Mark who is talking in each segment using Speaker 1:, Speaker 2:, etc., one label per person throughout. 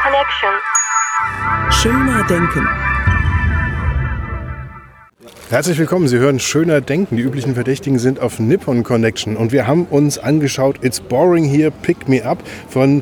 Speaker 1: Connection.
Speaker 2: Schöner Denken.
Speaker 3: Herzlich willkommen, Sie hören Schöner Denken. Die üblichen Verdächtigen sind auf Nippon Connection. Und wir haben uns angeschaut It's Boring Here, Pick Me Up von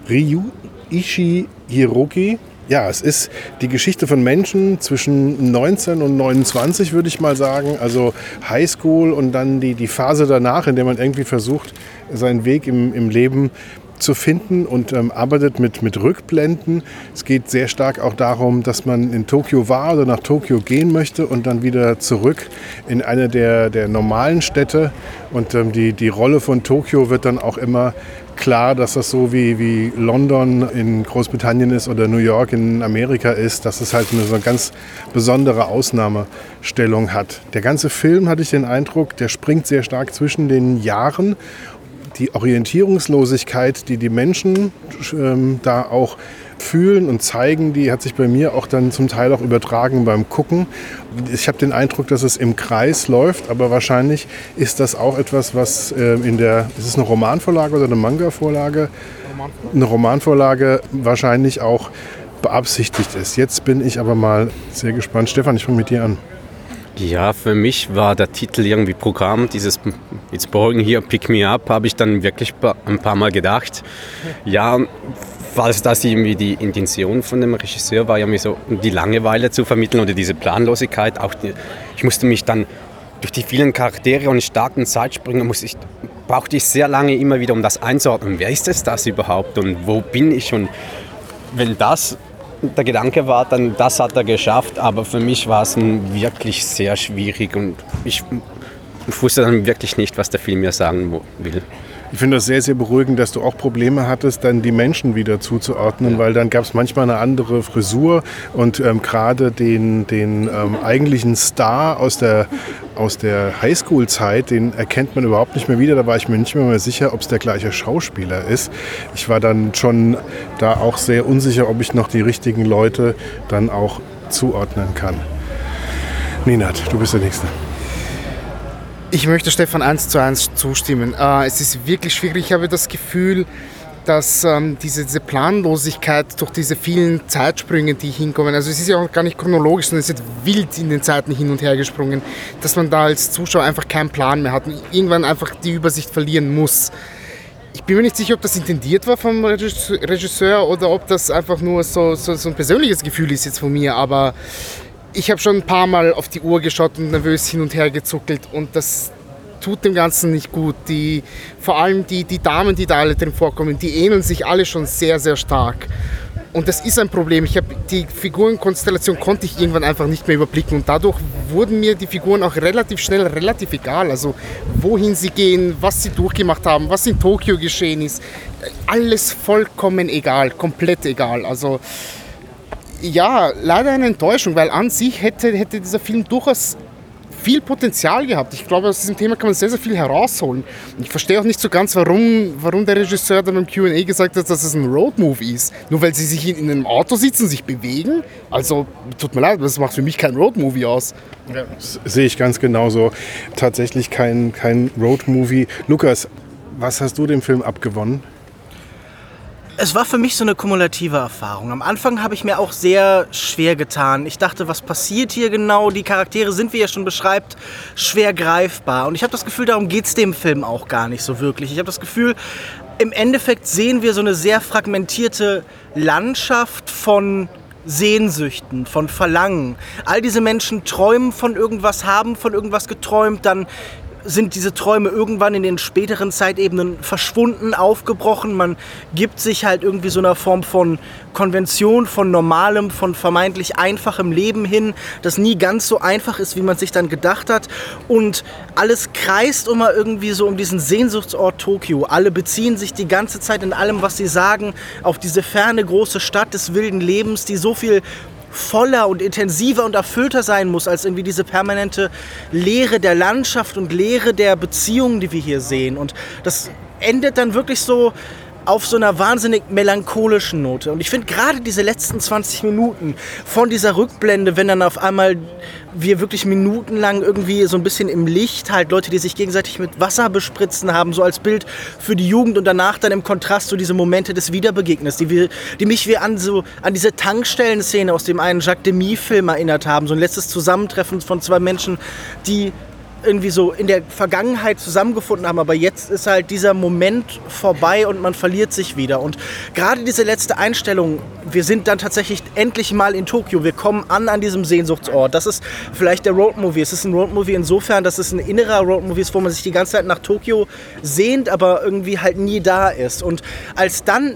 Speaker 3: Ryuichi Hiroki. Ja, es ist die Geschichte von Menschen zwischen 19 und 29, würde ich mal sagen. Also Highschool und dann die Phase danach, in der man irgendwie versucht, seinen Weg im Leben zu finden und arbeitet mit Rückblenden. Es geht sehr stark auch darum, dass man in Tokio war oder nach Tokio gehen möchte und dann wieder zurück in eine der normalen Städte. Und die Rolle von Tokio wird dann auch immer klar, dass das so wie London in Großbritannien ist oder New York in Amerika ist, dass es halt so eine ganz besondere Ausnahmestellung hat. Der ganze Film, hatte ich den Eindruck, der springt sehr stark zwischen den Jahren. Die Orientierungslosigkeit, die die Menschen da auch fühlen und zeigen, die hat sich bei mir auch dann zum Teil auch übertragen beim Gucken. Ich habe den Eindruck, dass es im Kreis läuft, aber wahrscheinlich ist das auch etwas, was ist es eine Romanvorlage oder eine Manga-Vorlage? Eine Romanvorlage wahrscheinlich auch beabsichtigt ist. Jetzt bin ich aber mal sehr gespannt. Stefan, ich fange mit dir an.
Speaker 4: Ja, für mich war der Titel irgendwie Programm, dieses It's Boring Here, Pick Me Up, habe ich dann wirklich ein paar Mal gedacht. Ja, falls das irgendwie die Intention von dem Regisseur war, irgendwie so die Langeweile zu vermitteln oder diese Planlosigkeit. Ich musste mich dann durch die vielen Charaktere und starken Zeitsprünge brauchte ich sehr lange immer wieder, um das einzuordnen. Wer ist das überhaupt und wo bin ich? Und wenn das der Gedanke war, dann das hat er geschafft, aber für mich war es wirklich sehr schwierig und ich wusste dann wirklich nicht, was der Film mir sagen will.
Speaker 3: Ich finde das sehr, sehr beruhigend, dass du auch Probleme hattest, dann die Menschen wieder zuzuordnen, weil dann gab es manchmal eine andere Frisur und gerade den eigentlichen Star aus der Highschool-Zeit, den erkennt man überhaupt nicht mehr wieder. Da war ich mir nicht mehr sicher, ob es der gleiche Schauspieler ist. Ich war dann schon da auch sehr unsicher, ob ich noch die richtigen Leute dann auch zuordnen kann. Ninat, du bist der Nächste.
Speaker 5: Ich möchte Stefan 1:1 zustimmen. Es ist wirklich schwierig. Ich habe das Gefühl, dass diese Planlosigkeit durch diese vielen Zeitsprünge, die hinkommen, also es ist ja auch gar nicht chronologisch, sondern es ist wild in den Zeiten hin und her gesprungen, dass man da als Zuschauer einfach keinen Plan mehr hat und irgendwann einfach die Übersicht verlieren muss. Ich bin mir nicht sicher, ob das intendiert war vom Regisseur oder ob das einfach nur so ein persönliches Gefühl ist jetzt von mir, aber ich habe schon ein paar Mal auf die Uhr geschaut und nervös hin und her gezuckelt und das tut dem Ganzen nicht gut. Vor allem die Damen, die da alle drin vorkommen, die ähneln sich alle schon sehr, sehr stark. Und das ist ein Problem. Die Figurenkonstellation konnte ich irgendwann einfach nicht mehr überblicken und dadurch wurden mir die Figuren auch relativ schnell relativ egal. Also wohin sie gehen, was sie durchgemacht haben, was in Tokio geschehen ist. Alles vollkommen egal, komplett egal. Also ja, leider eine Enttäuschung, weil an sich hätte dieser Film durchaus viel Potenzial gehabt. Ich glaube, aus diesem Thema kann man sehr, sehr viel herausholen. Und ich verstehe auch nicht so ganz, warum der Regisseur dann beim Q&A gesagt hat, dass es ein Roadmovie ist. Nur weil sie sich in einem Auto sitzen, sich bewegen. Also, tut mir leid, das macht für mich kein Roadmovie aus.
Speaker 3: Ja, das sehe ich ganz genauso. Tatsächlich kein Roadmovie. Lukas, was hast du dem Film abgewonnen?
Speaker 2: Es war für mich so eine kumulative Erfahrung. Am Anfang habe ich mir auch sehr schwer getan. Ich dachte, was passiert hier genau? Die Charaktere sind, wie er schon beschreibt, schwer greifbar. Und ich habe das Gefühl, darum geht es dem Film auch gar nicht so wirklich. Ich habe das Gefühl, im Endeffekt sehen wir so eine sehr fragmentierte Landschaft von Sehnsüchten, von Verlangen. All diese Menschen träumen von irgendwas, haben von irgendwas geträumt, dann sind diese Träume irgendwann in den späteren Zeitebenen verschwunden, aufgebrochen. Man gibt sich halt irgendwie so einer Form von Konvention, von normalem, von vermeintlich einfachem Leben hin, das nie ganz so einfach ist, wie man sich dann gedacht hat. Und alles kreist immer irgendwie so um diesen Sehnsuchtsort Tokio. Alle beziehen sich die ganze Zeit in allem, was sie sagen, auf diese ferne große Stadt des wilden Lebens, die so viel voller und intensiver und erfüllter sein muss, als irgendwie diese permanente Leere der Landschaft und Leere der Beziehungen, die wir hier sehen. Und das endet dann wirklich so auf so einer wahnsinnig melancholischen Note. Und ich finde gerade diese letzten 20 Minuten von dieser Rückblende, wenn dann auf einmal wir wirklich minutenlang irgendwie so ein bisschen im Licht halt Leute, die sich gegenseitig mit Wasser bespritzen haben, so als Bild für die Jugend und danach dann im Kontrast so diese Momente des Wiederbegegnens, die mich wie an diese Tankstellen-Szene aus dem einen Jacques Demy-Film erinnert haben, so ein letztes Zusammentreffen von zwei Menschen, die irgendwie so in der Vergangenheit zusammengefunden haben, aber jetzt ist halt dieser Moment vorbei und man verliert sich wieder. Und gerade diese letzte Einstellung, wir sind dann tatsächlich endlich mal in Tokio, wir kommen an diesem Sehnsuchtsort. Das ist vielleicht der Roadmovie. Es ist ein Roadmovie insofern, dass es ein innerer Roadmovie ist, wo man sich die ganze Zeit nach Tokio sehnt, aber irgendwie halt nie da ist. Und als dann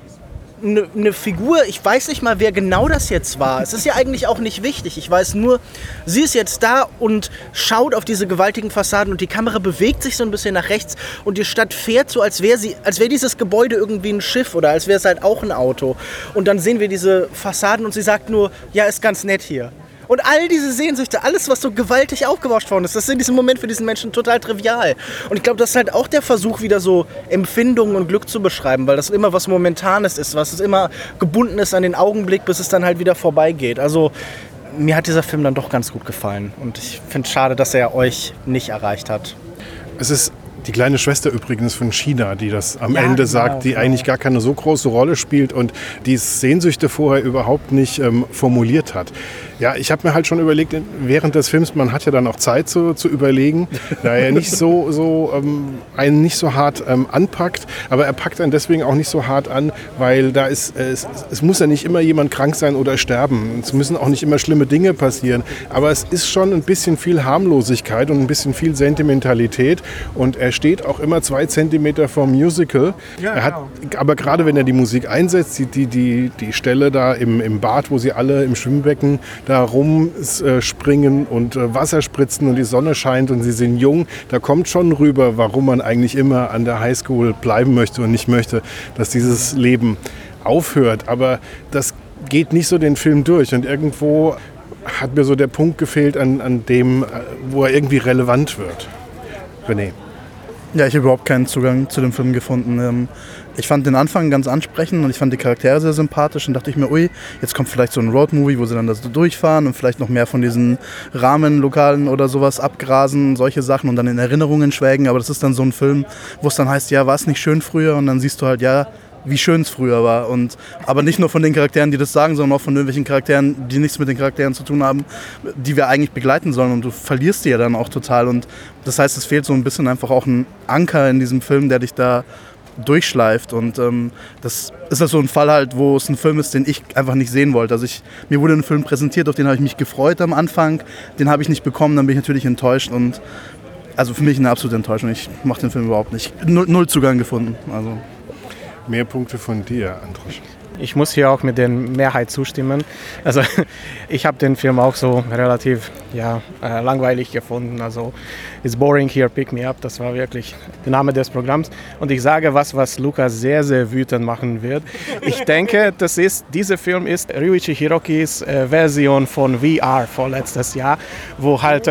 Speaker 2: eine Figur, ich weiß nicht mal, wer genau das jetzt war. Es ist ja eigentlich auch nicht wichtig. Ich weiß nur, sie ist jetzt da und schaut auf diese gewaltigen Fassaden und die Kamera bewegt sich so ein bisschen nach rechts und die Stadt fährt so, als wäre dieses Gebäude irgendwie ein Schiff oder als wäre es halt auch ein Auto. Und dann sehen wir diese Fassaden und sie sagt nur, ja, ist ganz nett hier. Und all diese Sehnsüchte, alles, was so gewaltig aufgebauscht worden ist, das ist in diesem Moment für diesen Menschen total trivial. Und ich glaube, das ist halt auch der Versuch, wieder so Empfindungen und Glück zu beschreiben, weil das immer was Momentanes ist, was es immer gebunden ist an den Augenblick, bis es dann halt wieder vorbeigeht. Also mir hat dieser Film dann doch ganz gut gefallen. Und ich finde es schade, dass er euch nicht erreicht hat.
Speaker 3: Es ist die kleine Schwester übrigens von China, die das am Ende sagt, die eigentlich gar keine so große Rolle spielt und die Sehnsüchte vorher überhaupt nicht formuliert hat. Ja, ich habe mir halt schon überlegt, während des Films, man hat ja dann auch Zeit zu überlegen, da er nicht einen nicht so hart anpackt, aber er packt einen deswegen auch nicht so hart an, weil da ist, es muss ja nicht immer jemand krank sein oder sterben. Es müssen auch nicht immer schlimme Dinge passieren, aber es ist schon ein bisschen viel Harmlosigkeit und ein bisschen viel Sentimentalität und er steht auch immer 2 Zentimeter vom Musical. Ja, er hat, aber gerade wenn er die Musik einsetzt, die Stelle da im Bad, wo sie alle im Schwimmbecken da rumspringen und Wasser spritzen und die Sonne scheint und sie sind jung, da kommt schon rüber, warum man eigentlich immer an der Highschool bleiben möchte und nicht möchte, dass dieses Leben aufhört. Aber das geht nicht so den Film durch und irgendwo hat mir so der Punkt gefehlt, an dem, wo er irgendwie relevant wird. René.
Speaker 1: Ja, ich habe überhaupt keinen Zugang zu dem Film gefunden. Ich fand den Anfang ganz ansprechend und ich fand die Charaktere sehr sympathisch und dachte ich mir, ui, jetzt kommt vielleicht so ein Roadmovie, wo sie dann das durchfahren und vielleicht noch mehr von diesen Rahmenlokalen oder sowas abgrasen, solche Sachen und dann in Erinnerungen schwelgen. Aber das ist dann so ein Film, wo es dann heißt, ja, war es nicht schön früher? Und dann siehst du halt, ja, wie schön es früher war. Aber nicht nur von den Charakteren, die das sagen, sondern auch von irgendwelchen Charakteren, die nichts mit den Charakteren zu tun haben, die wir eigentlich begleiten sollen. Und du verlierst die ja dann auch total. Und das heißt, es fehlt so ein bisschen einfach auch ein Anker in diesem Film, der dich da durchschleift. Und das ist so ein Fall halt, wo es ein Film ist, den ich einfach nicht sehen wollte. Also mir wurde ein Film präsentiert, auf den habe ich mich gefreut am Anfang. Den habe ich nicht bekommen, dann bin ich natürlich enttäuscht. Und also für mich eine absolute Enttäuschung. Ich mache den Film überhaupt nicht. Null Zugang gefunden. Also.
Speaker 3: Mehr Punkte von dir, Androsch.
Speaker 6: Ich muss hier auch mit der Mehrheit zustimmen. Also ich habe den Film auch so relativ langweilig gefunden. Also It's Boring Here, Pick Me Up, das war wirklich der Name des Programms. Und ich sage was Lukas sehr, sehr wütend machen wird. Ich denke, dieser Film ist Ryuichi Hirokis Version von VR vorletztes Jahr, wo halt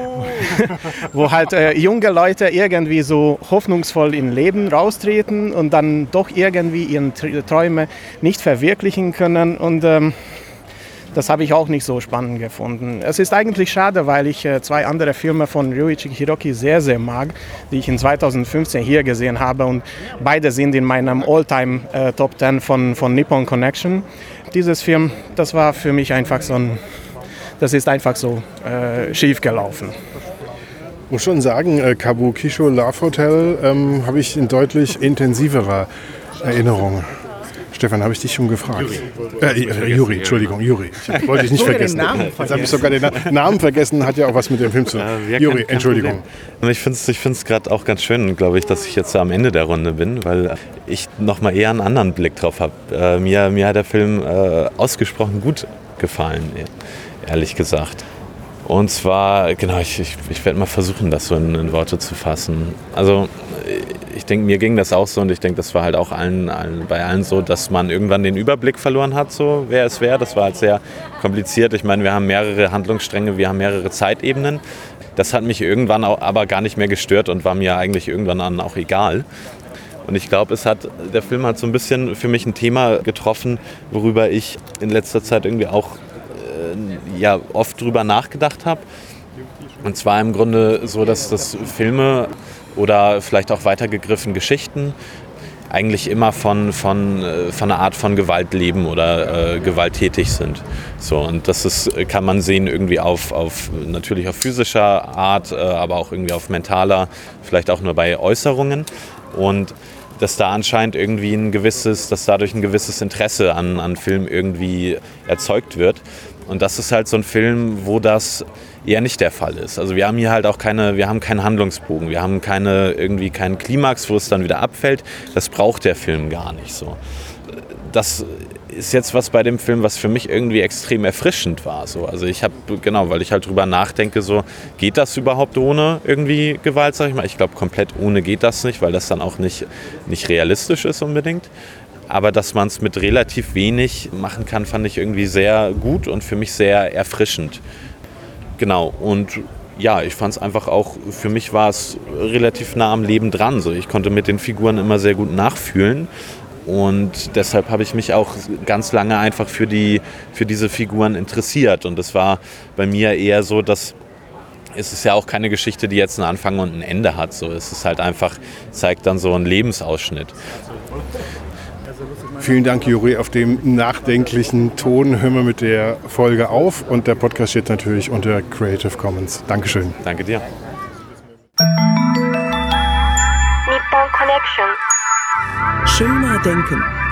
Speaker 6: junge Leute irgendwie so hoffnungsvoll in Leben raustreten und dann doch irgendwie ihre Träume nicht verwirklichen können und das habe ich auch nicht so spannend gefunden. Es ist eigentlich schade, weil ich 2 andere Filme von Ryuichi Hiroki sehr, sehr mag, die ich in 2015 hier gesehen habe und beide sind in meinem All-Time Top 10 von Nippon Connection. Dieses Film, das war für mich einfach das ist einfach so schief gelaufen.
Speaker 3: Ich muss schon sagen, Kabukisho Love Hotel habe ich in deutlich intensiverer Erinnerung. Stefan, habe ich dich schon gefragt? Juri, Entschuldigung, Juri. Ich wollte dich nicht vergessen. Jetzt habe ich sogar den Namen vergessen, hat ja auch was mit dem Film zu tun. Juri, Entschuldigung.
Speaker 7: Ich finde es gerade auch ganz schön, glaube ich, dass ich jetzt am Ende der Runde bin, weil ich nochmal eher einen anderen Blick drauf habe. Mir hat der Film ausgesprochen gut gefallen, ehrlich gesagt. Und zwar, genau, ich werde mal versuchen, das so in Worte zu fassen. Also ich denke, mir ging das auch so und ich denke, das war halt auch bei allen so, dass man irgendwann den Überblick verloren hat, so wer es wäre. Das war halt sehr kompliziert. Ich meine, wir haben mehrere Handlungsstränge, wir haben mehrere Zeitebenen. Das hat mich irgendwann auch aber gar nicht mehr gestört und war mir eigentlich irgendwann auch egal. Und ich glaube, der Film hat so ein bisschen für mich ein Thema getroffen, worüber ich in letzter Zeit irgendwie auch oft drüber nachgedacht habe. Und zwar im Grunde so, dass das Filme oder vielleicht auch weitergegriffen Geschichten eigentlich immer von einer Art von Gewalt leben oder gewalttätig sind. So, und das kann man sehen irgendwie natürlich auf physischer Art, aber auch irgendwie auf mentaler, vielleicht auch nur bei Äußerungen. Und dass da anscheinend irgendwie dass dadurch ein gewisses Interesse an Film irgendwie erzeugt wird. Und das ist halt so ein Film, wo das eher nicht der Fall ist. Also wir haben hier halt auch keinen Handlungsbogen, wir haben keinen Klimax, wo es dann wieder abfällt. Das braucht der Film gar nicht so. Das ist jetzt was bei dem Film, was für mich irgendwie extrem erfrischend war. So. Also weil ich halt drüber nachdenke, so, geht das überhaupt ohne irgendwie Gewalt, sag ich mal? Ich glaube, komplett ohne geht das nicht, weil das dann auch nicht realistisch ist unbedingt. Aber dass man es mit relativ wenig machen kann, fand ich irgendwie sehr gut und für mich sehr erfrischend. Genau, und ja, ich fand es einfach auch, für mich war es relativ nah am Leben dran. So. Ich konnte mit den Figuren immer sehr gut nachfühlen und deshalb habe ich mich auch ganz lange einfach für diese Figuren interessiert. Und es war bei mir eher so, dass es ist ja auch keine Geschichte, die jetzt einen Anfang und ein Ende hat. So. Es ist halt einfach, zeigt dann so einen Lebensausschnitt.
Speaker 3: Vielen Dank, Juri. Auf dem nachdenklichen Ton hören wir mit der Folge auf und der Podcast steht natürlich unter Creative Commons. Dankeschön.
Speaker 7: Danke dir.
Speaker 8: Nippon Connection.
Speaker 9: Schöner denken.